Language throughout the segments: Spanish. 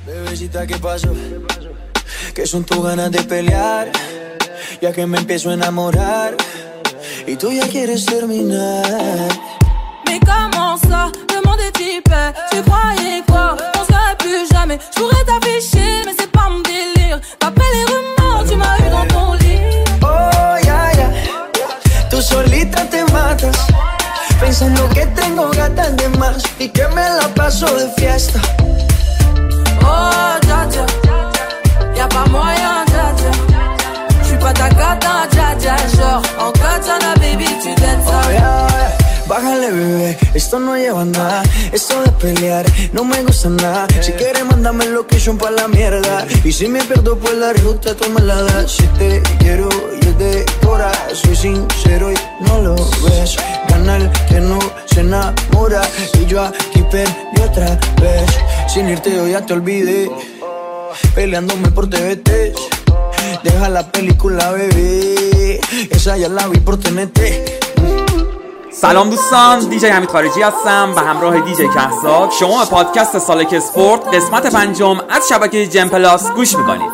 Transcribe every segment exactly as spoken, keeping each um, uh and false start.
Bebecita, ¿qué pasó? Que son tus ganas de pelear, ya que me empiezo a enamorar y tú ya quieres terminar. Mais comment ça, le monde est typé. Tu croyais quoi, on serait plus jamais. Je pourrais t'afficher, mais c'est pas mon délire. D'après les rumeurs, tu m'as eu dans ton lit. Oh, ya, ya, tú solita te matas, pensando que tengo gatas de más y que me la paso de fiesta. Oh, dja dja, y'a pas moyen, dja dja. J'suis pas ta gata, dja dja. Genre, en katana, baby, tu t'aides ça. Oh, yeah, yeah. Bájale, bebé, esto no lleva nada. Esto de pelear no me gusta nada. Si quieres, mándame el location pa' la mierda. Y si me pierdo por la ruta, tú me la das. Si te quiero y es de cora, soy sincero y no lo ves. Gana el que no se enamora. Y yo aquí perdí otra vez. Sin irte yo ya te olvidé, peleándome por T V T. Deja la película, bebé, esa ya la vi por T N T. سلام دوستان، دیجی حمید خارجی هستم و همراه دیجی کهزاد شما به پادکست سالک اسپورت قسمت پنجم از شبکه جم پلاس گوش میکنید.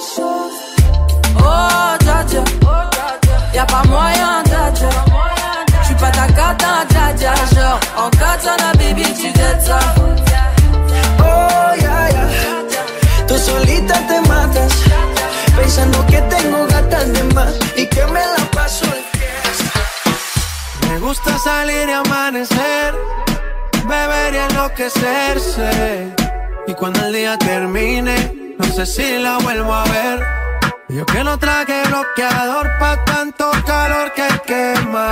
Tú solita te matas, pensando que tengo gatas de más y que me la paso de fiesta. Me gusta salir y amanecer, beber y enloquecerse. Y cuando el día termine, no sé si la vuelvo a ver. Yo que no traje bloqueador pa' tanto calor que quema.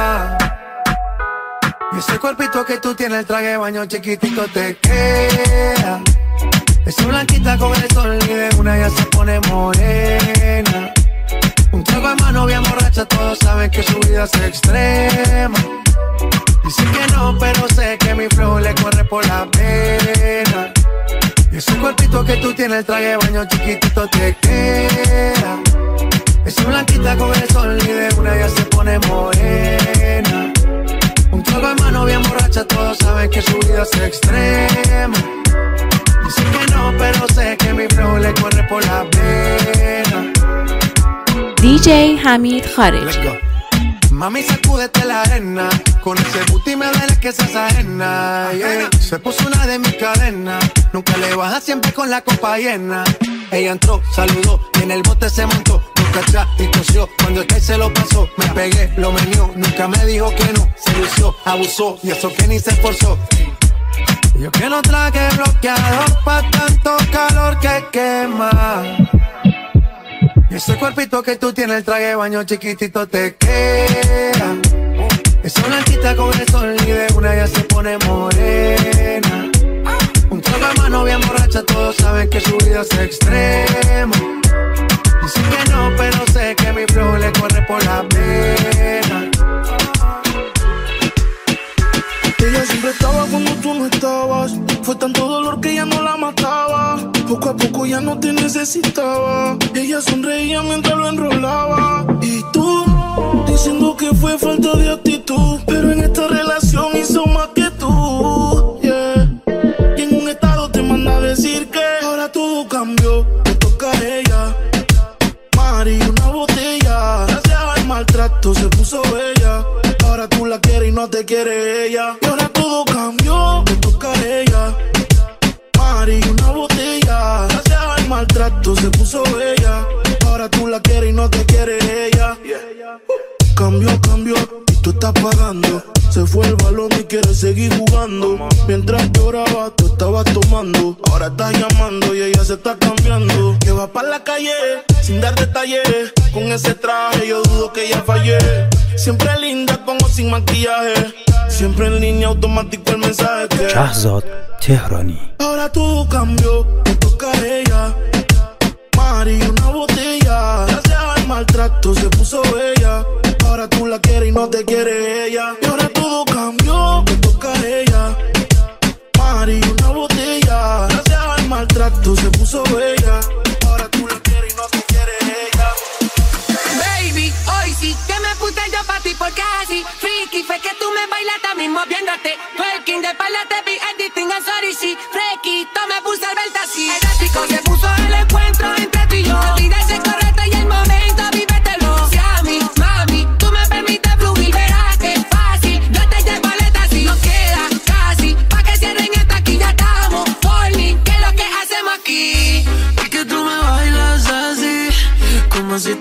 Y ese cuerpito que tú tienes, el traje de baño chiquitito te queda. Esa blanquita con el sol y de una ya se pone morena. Un trago en mano bien borracha, todos saben que su vida es extrema. Dicen que no, pero sé que mi flow le corre por la pena. Y ese cuerpito que tú tienes, el traje de baño chiquitito te queda. Esa blanquita con el sol y de una ya se pone morena. Un trago en mano bien borracha, todos saben que su vida es extrema. Dicen que no, pero sé que mi flow le corre por la pena. دیجی حمید خارجی. Mami, sacúdete la arena, con ese booty me duele que seas ajena, yeah. Se puso una de mis cadenas, nunca le baja siempre con la copa llena. Ella entró, saludó y en el bote se montó, nunca atrás y tosió, cuando el que se lo pasó, me pegué, lo menió, nunca me dijo que no, se lució, abusó y eso que ni se esforzó. Yo que no traje bloqueador pa' tanto calor que quema. Y ese cuerpito que tú tienes, el traje de baño chiquitito te queda. Esa blanquita con el sol y de una ya se pone morena. Un trago de mano bien borracha, todos saben que su vida es extrema. Dicen que no, pero sé que mi flow le corre por la pena. Ella siempre estaba cuando tú no estabas. Fue tanto dolor que ya no la mataba. Poco a poco ya no te necesitaba. Ella sonreía mientras lo enrolaba. Y tú, diciendo que fue falta de actitud, pero en esta relación hizo más que tú, yeah. Y en un estado te manda a decir que ahora todo cambió, te toca a ella. Mari, una botella, gracias al maltrato se puso bella. Ahora tú la quieres y no te quiere ella. Y ahora todo cambió, te toca a ella. Mari, una botella, gracias al maltrato se puso bella. Ahora tú la quieres y no te quiere ella, yeah. Cambió, cambió, y tú estás pagando. Se fue el balón y quiere seguir jugando. Mientras lloraba, tú estabas tomando. Ahora estás llamando y ella se está cambiando. Que va pa' la calle, sin dar detalles. Con ese traje yo dudo que ella fallé. Siempre linda como sin maquillaje. Siempre en línea automático el mensaje que شهزاد تهرانی. Ahora todo cambió, te toca a ella. Mari, una botella, gracias al maltrato se puso bella. Ahora tú la quieres y no te quiere ella. Y ahora todo cambió, te toca a ella. Mari, una botella, gracias al maltrato se puso bella. Ahora tú la quieres y no te quiere ella. Baby, hoy sí que me puse yo pa' ti porque así freaky fue que tú me bailaste a mí moviéndote. Twerking de espalda te vi editing, I'm sorry, sí. Fresquito me puse el belt así. Erótico,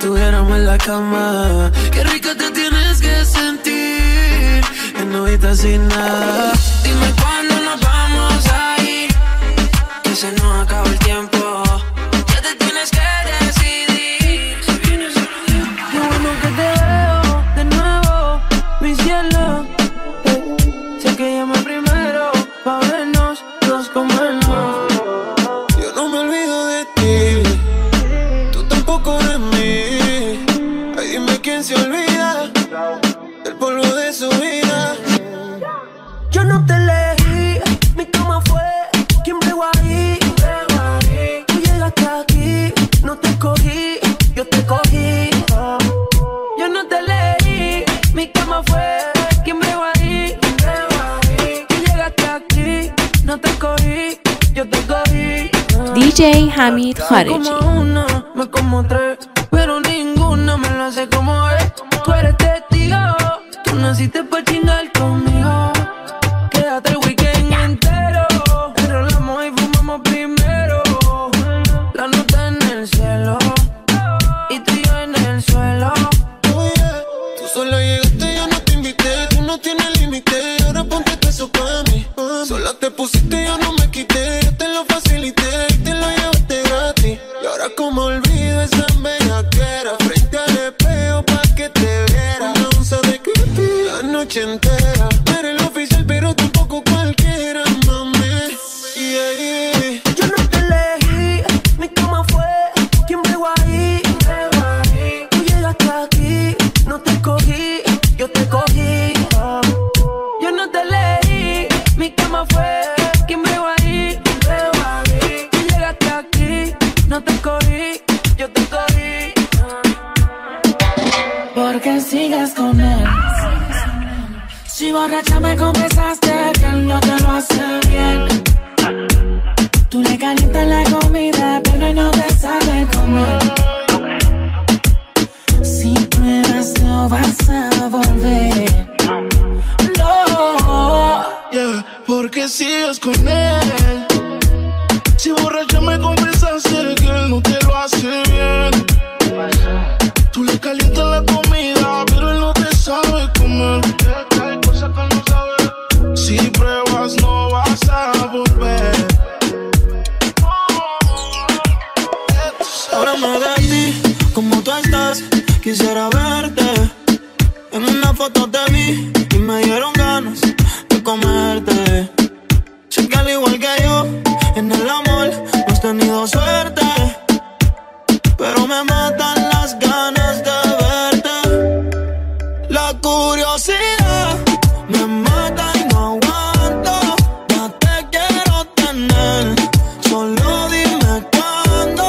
estuviéramos en la cama. Qué rica te tienes que sentir en novita sin nada. Dime cuándo nos vamos a ir, que se nos acaba el tiempo. Ya te tienes que decidir si vienes o no. Qué bueno que te veo de nuevo, mi cielo. eh, Sé que llamé primero pa' vernos, nos comernos. Yo no me olvido de ti, tú tampoco de mí. Ay, dime quién se olvida del polvo de su vida. Yo no te elegí, mi cama fue quien bregó ahí. Tú llegaste aquí, no te cogí, yo te cogí. Yo no te elegí, mi cama fue quien bregó ahí. Tú llegaste aquí, no te cogí, yo te cogí. دی جی حمید خارجی. Me como una, me como tres, pero ninguna me lo hace como es. Tú eres testigo, tú naciste pa' chingar conmigo. Quédate el weekend entero, enrolamos y fumamos primero. La nota en el cielo y tú y yo en el suelo. Oh yeah, tú sola llegaste, yo no te invité. Tú no tienes límite, ahora ponte peso pa' mí. Sola te pusiste, yo no me quité. Yo te lo facilité y te lo llevaste gratis. Y ahora como olvido esa bellaquera, frente al espejo pa' que te viera. Una onza de creepy la noche entera. Eres el oficial pero tampoco cualquiera, mami. Yeah, yeah. Yo no te elegí, mi cama fue quien bregó ahí. Tú llegaste aquí, no te cogí, yo te cogí. Yo no te elegí, mi cama fue quien bregó ahí. Tú llegaste aquí, no te cogí, yo te cogí. Porque sigues con él. Si borracha me confesaste que él no te lo hace bien. Tú le calientas la comida, pero él no te sabe comer. Si pruebas no vas a volver. No. Yeah, porque sigues con él. Si borracha me confesaste que él no te lo hace bien. Tú le calientas la comida, pero él no te sabe comer. Hay cosas que no sabe. Si pruebas no vas a volver. Ahora me de ti, como tú estás, quisiera verte. En una foto te vi y me dieron ganas de comerte. Sé que al igual que yo, en el amor no has tenido suerte, pero me matan las ganas de verte. La curiosidad me mata y no aguanto. Ya te quiero tener, solo dime cuándo.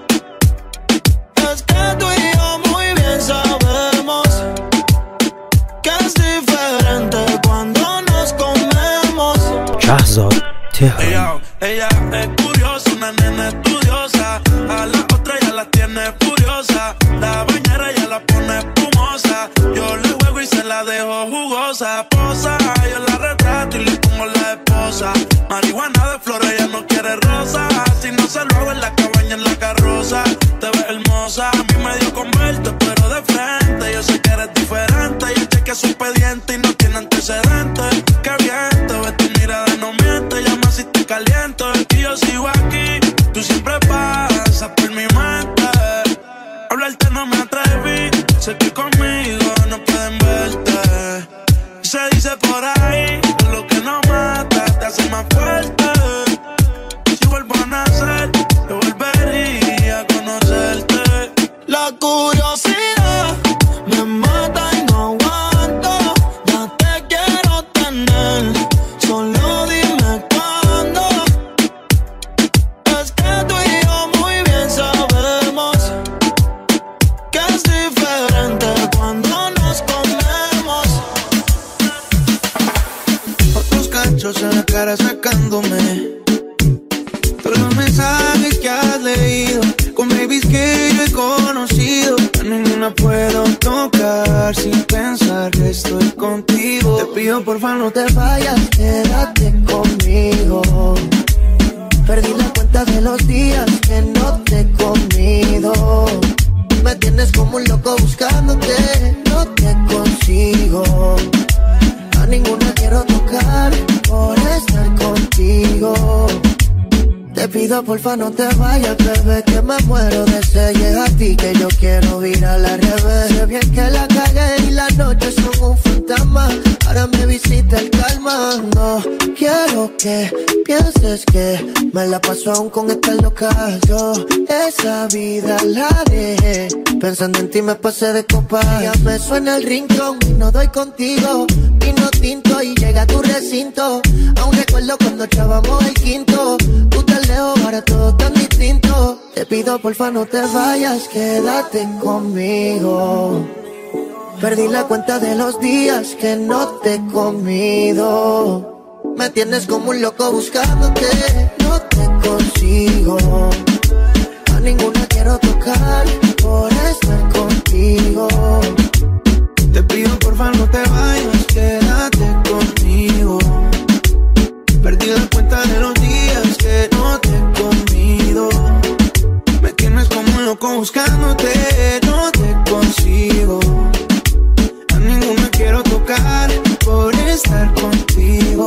Es que tú y yo muy bien sabemos que es diferente cuando nos comemos. شهزاد تهرانی. Ella, ella es curiosa, una nena estudiosa. A la otra ya la tiene furiosa. La bañera ya la pone espumosa. Yo le juego y se la dejo jugosa. Posa, yo la retrato y le pongo la esposa. Marihuana de flores, ella no quiere rosa. Si no se lo hago en la cabaña, en la carroza. Te ves hermosa, a mí me dio con verte, pero de frente. Yo sé que eres diferente. Yo chequeé su expediente y no tiene antecedentes. Qué bien, te ves tu mirada, no miente. Llama si te caliento. Y yo sigo aquí, tú siempre pasas por mi mente. Hablarte no me atreví, sé que conmigo no pueden verte. Se dice por ahí, que lo que no mata te hace más fuerte. Si vuelvo a nacer, yo volvería a conocerte. La curiosidad me mata y no aguanto. Ya te quiero tener, solo dime cuándo. Es que tú y yo muy bien sabemos que es diferente cuando nos comemos. Otros cachos en la cara sacándome todos los mensajes que has leído con babies que yo he conocido. A ninguna puedo tocar sin pensar que estoy contigo. Te pido porfa no te vayas, quédate conmigo. Perdí la cuenta de los días que no te he comido. Me tienes como como un loco buscándote. No te consigo, a ninguna quiero tocar por estar contigo. Te pido porfa no te vayas, bebé, que me muero de sed. Y es a ti que yo quiero ir a la revés. Sé bien que la cagué y las noches son un fantasma. Ahora me visita el calma. No quiero que pienses que me la paso aún con esta loca. Yo esa vida la dejé pensando en ti, me pasé de copa. Ya me suena el rincón y no doy contigo. Vino tinto y llega a tu recinto. Aún recuerdo cuando echábamos el quinto. Tú te lejos, ahora todo tan distinto. Te pido porfa no te vayas, quédate conmigo. Perdí la cuenta de los días que no te he comido. Me tienes como un loco buscándote. No te consigo, a ninguna quiero tocar por estar contigo. Te pido porfa no te vayas, quédate conmigo. Perdí la cuenta de los días que no te he comido. Me tienes como un loco buscándote. No te consigo, a ninguna quiero tocar por estar contigo.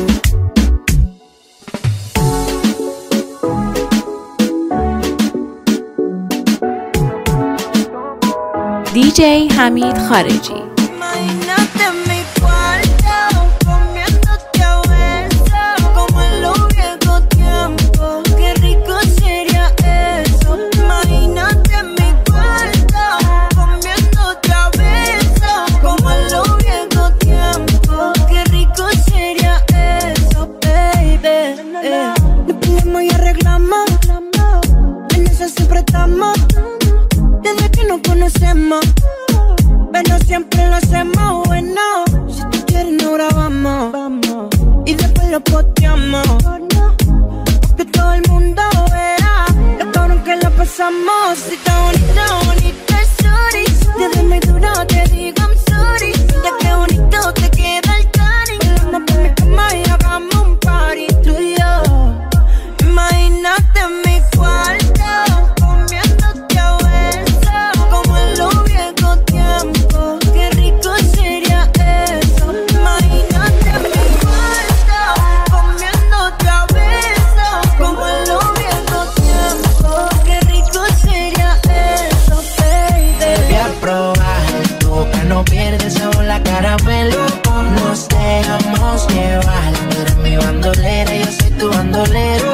دی جی حمید خارجی. Imagínate en mi cuarto, comiéndote a besos, como en los viejos tiempos. Qué rico sería eso. Imagínate en mi cuarto, comiéndote a besos, como en los viejos tiempos. Qué rico sería eso, baby. Eh. Nos ponemos y arreglamos, en eso siempre estamos. Desde que nos conocemos, pero siempre lo hacemos bueno. Si tú quieres nos grabamos y después lo posteamos, que todo el mundo vea lo cabrón que la pasamos. Si está bonito, bonito es sorry. Desde muy duro te digo I'm sorry. Ya que bonito te queda el cari. Vamos pa' mi cama y hagamos un party tú y yo. Imagínate en mi cuarto, comiéndote a besos, como en los viejos tiempos. Qué rico sería eso. Imagínate en mi cuarto, comiéndote a besos, como en los viejos tiempos. Qué rico sería eso, baby. Voy a probar, tu boca no pierde sabor, la caramelo. Nos dejamos llevar, tú eres mi bandolera, yo soy tu bandolero.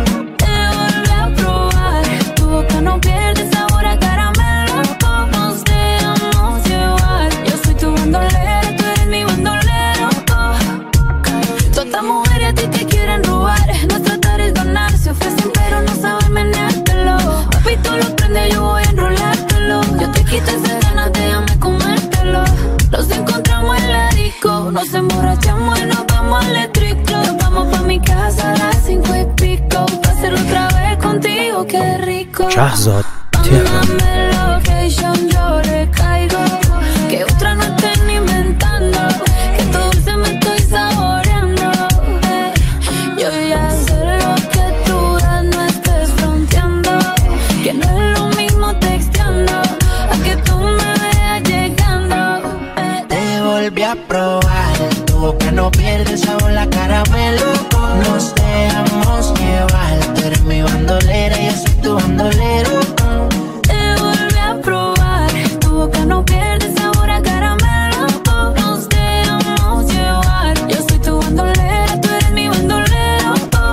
No pierde sabor a caramelo. Nos dejamos llevar. Yo soy tu bandolera, tú eres mi bandolero. Todas estas mujeres a ti te quieren robar. No tratar es ganar, se ofrecen pero no saben meneártelo. Papi, tú lo prendes, yo voy a enrolártelo. Yo te quito esas ganas, déjame comértelo. Los encontramos en la disco, nos emborrachamos y nos vamos al eléctrico. Nos vamos pa' mi casa a las cinco y pico. Pa' hacerlo otra vez contigo, qué rico. شهزاد تهران. Mándame location, yo le caigo. Que otra no estén inventando. Que todo dulce me estoy saboreando. Eh, yo ya sé lo que tú das, no estés fronteando. Que no es lo mismo texteando a que tú me veas llegando. Eh. Te volví a probar, tu boca no pierde sabor, la caramelo. Nos dejamos llevar, tú eres mi bandolera, yo soy tu bandolero. Te volví a probar, tu boca no pierde sabor a caramelo. Nos dejamos llevar, yo soy tu bandolera, tú eres mi bandolero.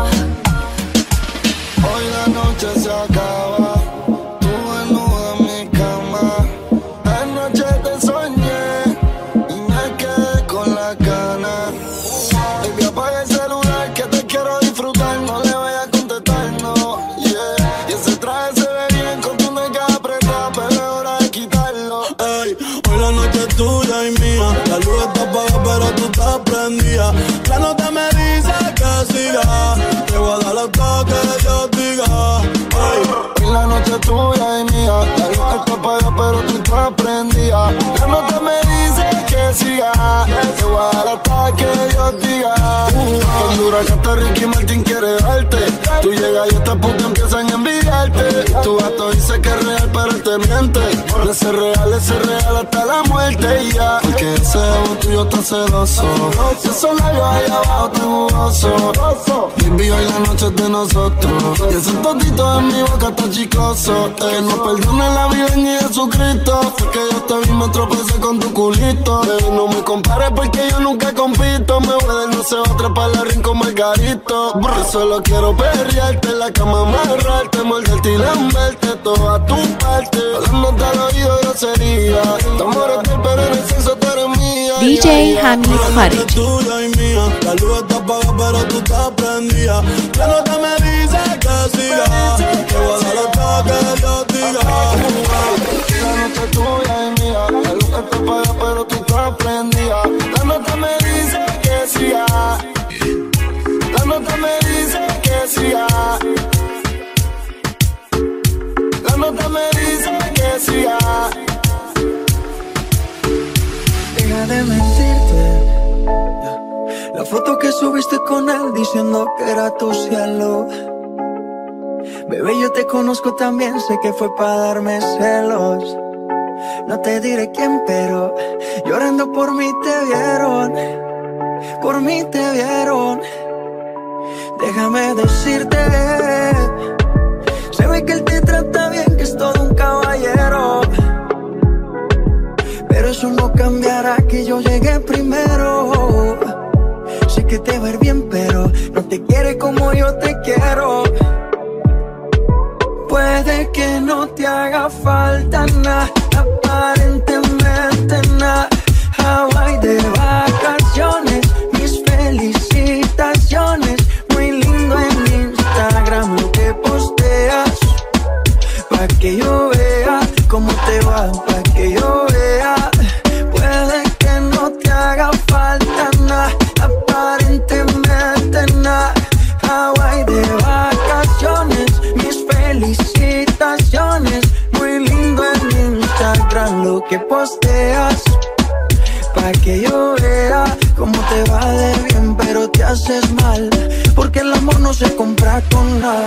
Hoy la noche se acaba, tú desnuda en mi cama. Anoche te soñé y me quedé con la gana. Baby, apaga el celular que te quiero disfrutar, no le vayas a contestar, no, yeah. Y ese traje se ve bien con tu nega apretada, pero es hora de quitarlo. Ey, hoy la noche es tuya y mía. La luz está apagada pero tú estás prendida. La nota me dice que siga. Te voy a dar los toques que yo diga. Ey, Hoy la noche es tuya y mía. La luz está apagada pero tú estás prendida. La nota me dice que siga. Te voy a dar hasta que yo diga. Con dura que hasta Ricky Martin quiere darte. Tú llegas y estas putas empiezan a envidiarte. Tu gato dice que es real pero él te miente. De ser real, es ser real hasta la muerte y ya. Porque ese ego tuyo está celoso. Y esos labios ahí abajo te jugoso. Baby, hoy la noche es de nosotros. Y ese totito en mi boca está chicloso. Que nos perdone la vida en Jesucristo. Fue que yo te vi, me tropecé con tu culito. Baby, no me compares porque yo nunca compito. Me voy de no sé otra para la rincón Margarito. Yo solo quiero perrearte en la cama, amarrarte, morderte y lamberte toda tu parte. Hablándote al oído grosería. Tu amor es tuyo, pero en el sexo tú eres mía. D J Hamid Khareji. Tuya y mía. La luz está apagada pero tú estás prendida. La nota me dice que siga. Que voy a dar lo que yo diga. La noche es tuya y mía. La luz está apagada pero tú estás prendida. La nota me dice que siga. La nota me dice que siga. La nota me dice que siga. Deja de mentirte. La foto que subiste con él diciendo que era tu cielo. Bebé, yo te conozco también, sé que fue para darme celos. No te diré quién, pero llorando por mí te vieron. Por mí te vieron. Déjame decirte, se ve que él te trata bien, que es todo un caballero. Pero eso no cambiará que yo llegué primero. Sé que te va a ir bien, pero no te quiere como yo te quiero. Puede que no te haga falta nada, aparentemente nada. Hawaii de vacaciones, mis felicitaciones. Muy lindo en Instagram lo que posteas, pa' que yo vea cómo te va, pa' que yo vea. Puede que no te haga falta nada, aparentemente nada. Hawaii de vacaciones, mis felicitaciones. Muy lindo en Instagram lo que posteas, pa' que yo vea cómo te va de bien, pero te haces mal, porque el amor no se compra con nada.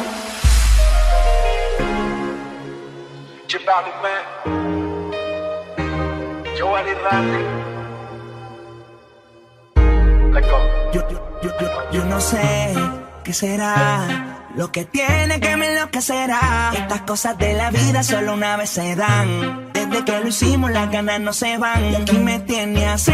Yo, yo, yo, yo, yo no sé qué será lo que tiene que me enloquecerá. Estas cosas de la vida solo una vez se dan. Desde que lo hicimos las ganas no se van. Y aquí me tiene así.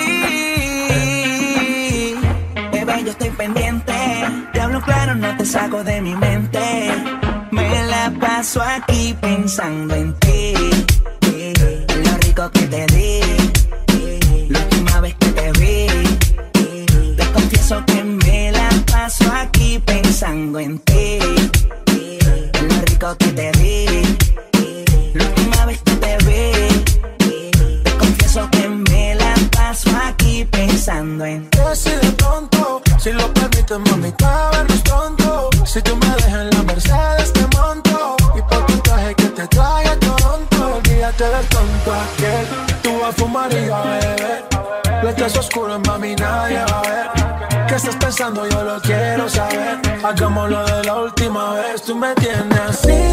Bebé, yo estoy pendiente. Te hablo claro, no te saco de mi mente. Me la paso aquí pensando en ti. Lo rico que te di. La última vez que te vi. Te confieso que me la paso aquí pensando en ti. Lo rico que te di. La última vez que te vi. Te confieso que me la paso aquí pensando en ti. Si de pronto, si lo permites, mamita, vernos pronto. Si tú me dejas en la Mercedes, te monto. Y por tu traje que te trae a Toronto. Olvídate del tonto aquel. Tú vas a fumar y a beber. Letras oscuras, mami, nadie va a ver. ¿Qué estás pensando? Yo lo quiero saber. Hagámoslo de la última vez. Tú me tienes así.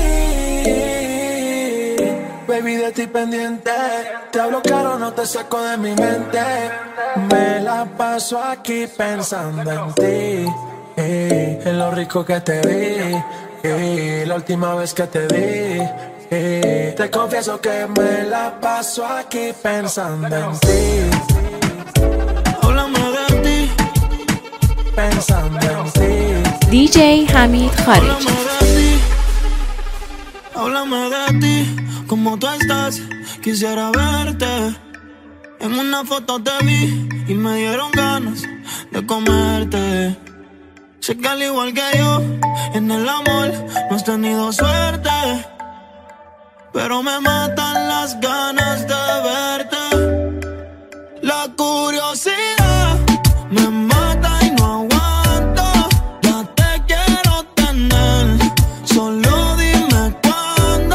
Baby, de ti pendiente. Te hablo claro, no te saco de mi mente. Me la paso aquí pensando en ti. Eh, en lo rico que te vi. Eh, la última vez que te vi. Eh, te confieso que me la paso aquí pensando en ti. Háblame de ti. Pensando en ti. D J Hamid Khareji. Háblame de ti. Háblame de ti. ¿Cómo tú estás? Quisiera verte. En una foto te vi y me dieron ganas de comerte. Sé que al igual que yo, en el amor no has tenido suerte, pero me matan las ganas de verte. La curiosidad me mata y no aguanto. Ya te quiero tener, solo dime cuándo.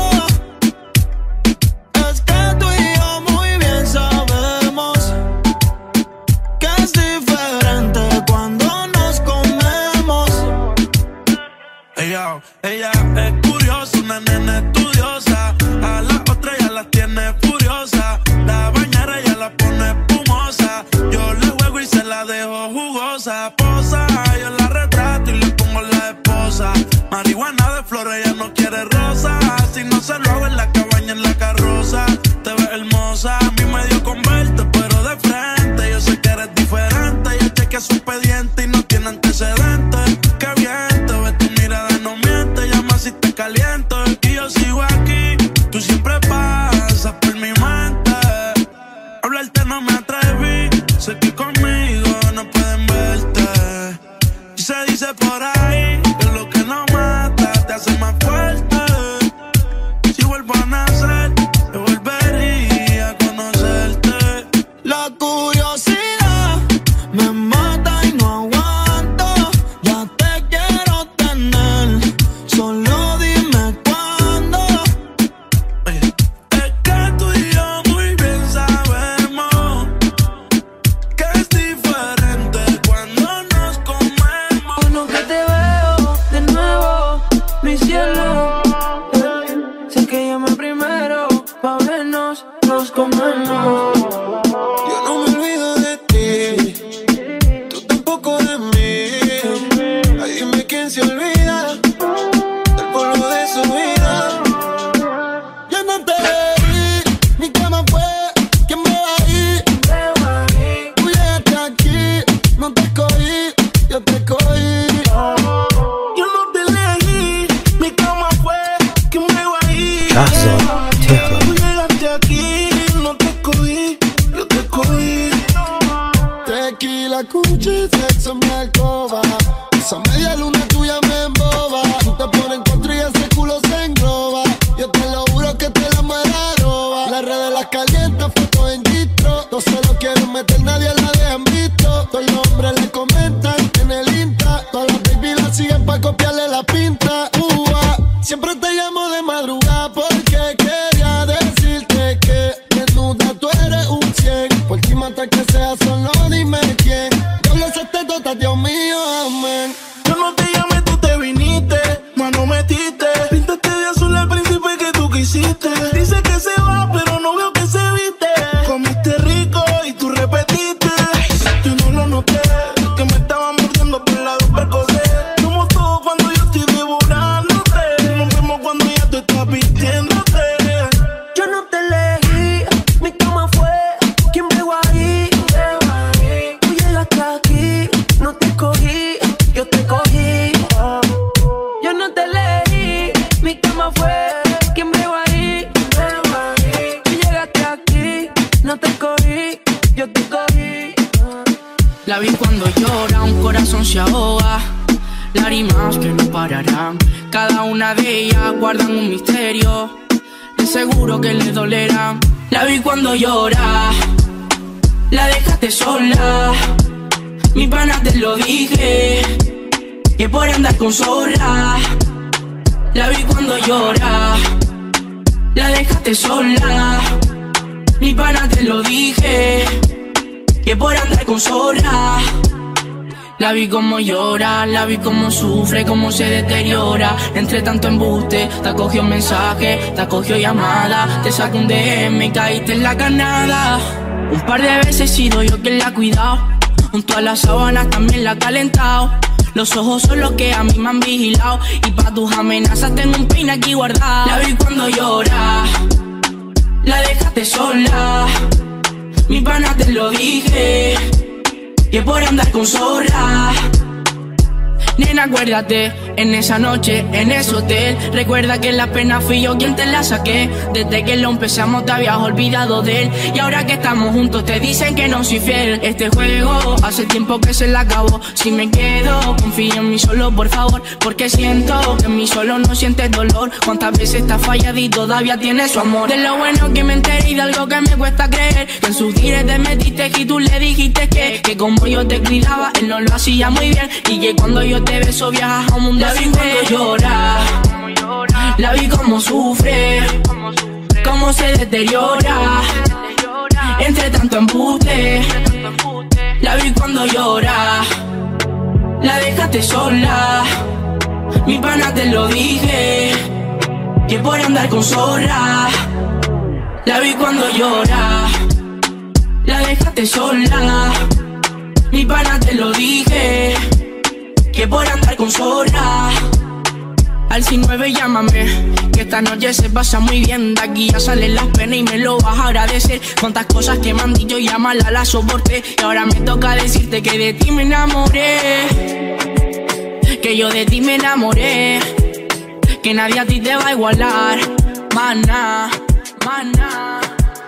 Es que tú y yo muy bien sabemos que es diferente cuando nos comemos. Ella, ella es curiosa, una nena estudiosa. las tiene furiosas. La bañera ya la pone espumosa. Yo le juego y se la dejo jugosa. Posa, yo la retrato y le pongo la esposa. Marihuana de flores, ella no quiere rosa. Si no se lo hago en la cabaña, en la carroza. Te ves hermosa, a mí me dio con verte, pero de frente. Yo sé que eres diferente. Yo chequeé su expediente y no tiene antecedentes. Qué bien, te ves, tu mirada no miente. Llama si te caliento. Y yo sigo aquí, tú siempre pasas por mi mente. Hablarte no me atreví. Sé que conmigo no pueden verte. Y se dice por ahí que lo que no mata te hace más fuerte. Si vuelvo a nacer, yo volvería a conocerte. La curiosidad me mata y no aguanto. Ya te quiero tener, solo dime cuándo. Oye, es que tú y yo muy bien sabemos que es diferente cuando nos comemos. Bueno que te veo de nuevo, mi cielo. Sé que llamé primero pa' vernos, nos comemos. Yo no me olvido de ti, tú tampoco de mí. Ay, dime quién se olvida del polvo de su vida. Yo no te vi, mi cama fue quien me va a ir. Tú llegaste aquí, no te escogí, yo te cogí. Yo no te elegí, mi cama fue quien me va a ir. شهرزاد تهران. Tú llegaste aquí, no te escogí, yo te cogí. Tequila, cuchi, sexo en mi alcoba. Esa media luna tuya me emboba. Tú te pones en contra y ese culo se engloba. Yo te lo juro que te la muera roba. Las redes las calientas, fotos en distro. No se lo quieren meter, nadie la dejan visto. Todos los hombres le comentan en el Insta. Todas las baby la siguen pa' copiarle la pinta. Ua, siempre te llamo de madrugada porque quería decirte que desnuda tú eres un cien. Por ti mata que sea, solo dime quién. Diablo se te tota, Dios mío, amén. Yo no te llamé, tú te viniste, mano metiste. Pintaste de azul el príncipe que tú quisiste. Dice que se va, pero no veo que se viste. Comiste rico y tú repetiste. Yo no lo noté, que me estaba mordiendo por la supercosé. Somos todos cuando yo estoy devorándote. Nos vemos cuando ya tú estás vistiéndote. Yo no te elegí, mi cama fue quien me va a ir. Tú llegaste aquí, no te escogí, yo te cogí. Yo no te elegí, mi cama fue quien me va a ir. Tú llegaste aquí, no te escogí, yo te cogí. La vi cuando llora, un corazón se ahoga. Lágrimas que no pararán. Cada una de ellas guardan un misterio. De seguro que le dolerá. La vi cuando llora, la dejaste sola. Mi pana te lo dije, que por andar con zorra. La vi cuando llora, la dejaste sola. Mi pana te lo dije, que por andar con zorra. La vi como llora, la vi como sufre, como se deteriora. Entre tanto embuste, te acogió mensaje, te acogió llamada. Te sacó un D M y caíste en la carnada. Un par de veces he sido yo quien la ha cuidado. Junto a las sábanas también la ha calentado. Los ojos son los que a mí me han vigilado. Y pa' tus amenazas tengo un pin aquí guardado. La vi cuando llora, la dejaste sola. Mi pana te lo dije, que por andar con zorra. Nena, acuérdate, en esa noche, en ese hotel. Recuerda que la pena fui yo quien te la saqué. Desde que lo empezamos te habías olvidado de él. Y ahora que estamos juntos te dicen que no soy fiel. Este juego hace tiempo que se la acabó. Si me quedo, confía en mí solo, por favor. Porque siento que en mí solo no sientes dolor. Cuántas veces te has fallado y todavía tienes su amor. De lo bueno que me enteré y de algo que me cuesta creer. Que en sus tires te metiste y tú le dijiste que Que como yo te cuidaba, él no lo hacía muy bien. Y que cuando yo te beso viajas a un mundo. La vi cuando llora, la vi como sufre, cómo se deteriora. Entre tanto embuste, la vi cuando llora, la dejaste sola. Mi pana te lo dije, que por andar con zorra. La vi cuando llora, la dejaste sola. Mi pana te lo dije, que por andar con zorra. Al nueve llámame, que esta noche se pasa muy bien. De aquí ya salen las penas y me lo vas a agradecer. Cuántas cosas que me han dicho y a mala la soporté. Y ahora me toca decirte que de ti me enamoré, que yo de ti me enamoré, que nadie a ti te va a igualar. Maná, maná.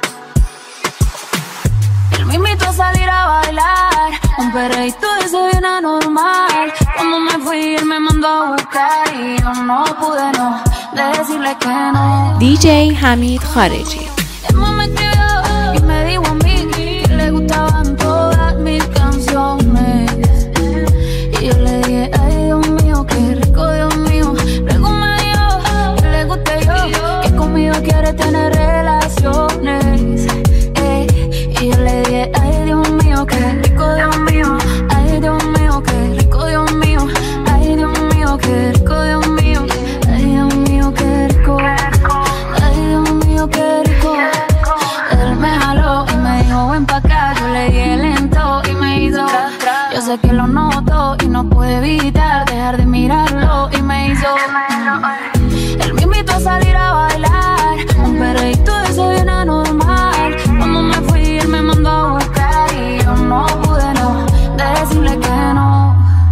Él me invitó a salir a bailar, un perreíto y se viene anormal. Cuando me fui él me mandó a buscar y yo no pude no decirle que no. دی جی حمید خارجی. Él me escribió y me dijo a mí que le gustaban todas mis canciones. Y yo le dije, ay Dios mío, qué rico Dios mío. Luego me dijo que le guste yo, que conmigo quiere tener relaciones. Y yo le dije, ay Dios mío, qué rico Dios mío. Ay Dios mío, qué rico Dios mío. Ay Dios mío, qué rico Dios mío. Ay Dios mío, qué rico. Ay Dios mío, qué rico. Él me jaló y me dijo, ven pa' acá. Yo le dije lento y me hizo. Yo sé que lo noto y no pude evitar dejar de mirarlo y me hizo. Él me invitó a salir a bailar, un perreíto y se viene anormal. Cuando me fui él me mandó a buscar y yo no pude no decirle que no.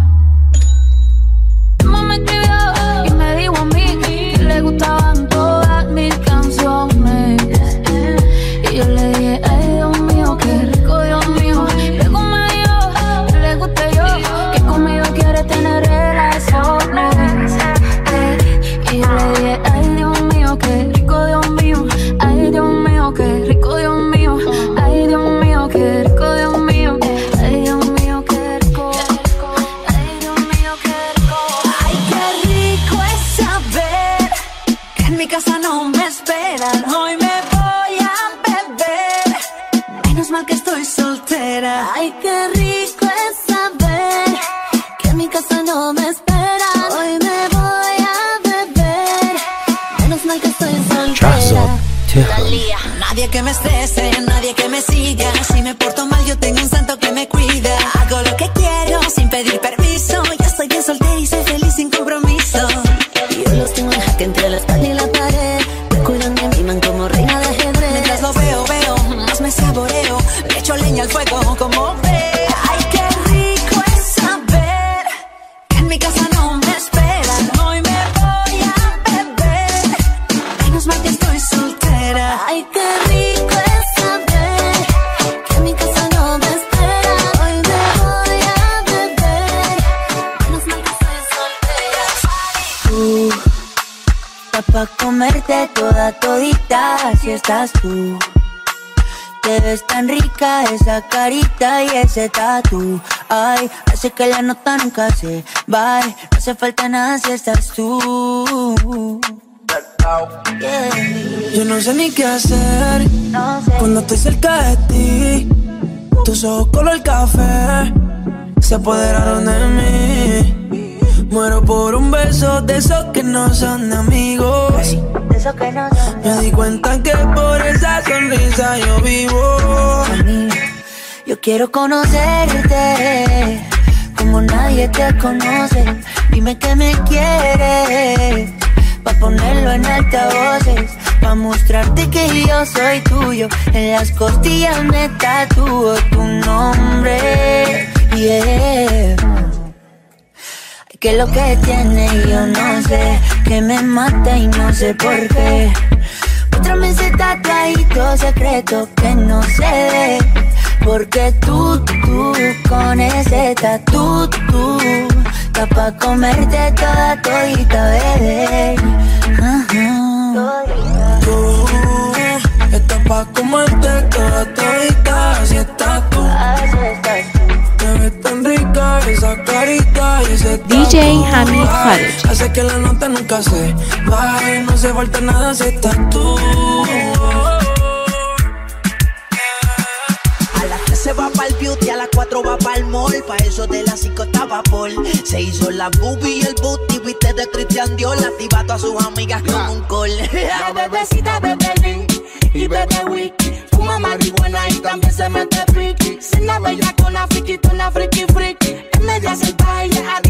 Mamá me escribió y me dijo a mí que le gustaban todas mis canciones. Y yo le dije, ay Dios mío, qué rico Dios mío. Luego me dijo que le guste yo, que conmigo quiere tener relaciones. Y yo le dije, ay Dios mío, qué rico Dios mío. Ay Dios mío, qué rico Dios mío. Ay Dios mío, qué rico Dios mío. Ay Dios mío, qué rico. Ay Dios mío, qué rico. Ay, qué rico es saber que en mi casa no me esperan. Hoy me voy a beber, menos mal que estoy soltera. Ay, qué rico es saber que en mi casa no me esperan. Hoy me voy a beber, menos mal que estoy soltera. Nadie que me estrese, nadie que me siga. Si me porto mal yo tengo un santo que me cuida. Hago lo que quiero sin pedir permiso. Yo estoy bien soltera y soy feliz sin compromiso. Y yo los tengo en jaque entre la espalda y la pared. Me cuidan y me miman como reina de ajedrez. Mientras lo veo, veo, más me saboreo. Le echo leña al fuego como ve. Ay, qué rico es saber que en mi casa no me esperan. Hoy me voy a beber, menos mal que estoy soltera. Ay, qué rico es saber que en mi casa no me esperan. Hoy me voy a beber, menos mal que estoy soltera. Tú, está pa' comerte toda todita, si estás tú. Te ves tan rica esa carita y ese tatu. Ay, hace que la nota nunca se va. No hace falta nada si estás tú. Yeah. Yo no sé ni qué hacer no sé. Cuando estoy cerca de ti. Tus ojos color café se apoderaron de mí. Muero por un beso de esos que no son amigos. De esos que no son. Me di cuenta que por esa sonrisa yo vivo. Yo quiero conocerte como nadie te conoce. Dime que me quieres pa' ponerlo en altavoces, pa' mostrarte que yo soy tuyo. En las costillas me tatúo tu nombre. Yeah. Que lo que tiene yo no sé, que me mata y no sé por qué. Muéstrame ese tatuadito secreto que no se ve. Porque tú, tú, con ese tatu, tú, está pa' comerte toda todita, bebé. Uh-huh. Tú, estás pa' comerte toda todita, así estás tú. Te ves tan rica esa carita y ese tatu. دی جی حمید خارجی. Hace que la nota nunca se baje, no se falta nada si estás tú. Se va pa'l beauty, a las cuatro va pa'l mall. Pa' eso de las cinco estaba Paul. Se hizo la boobie y el booty, viste de Christian Dior. Activa a todas sus amigas con un call. La bebecita de Belly y bebe whisky. Fuma marihuana y también se mete piqui. Sin la bella con la friki, con la friki friki. Es media salvaje,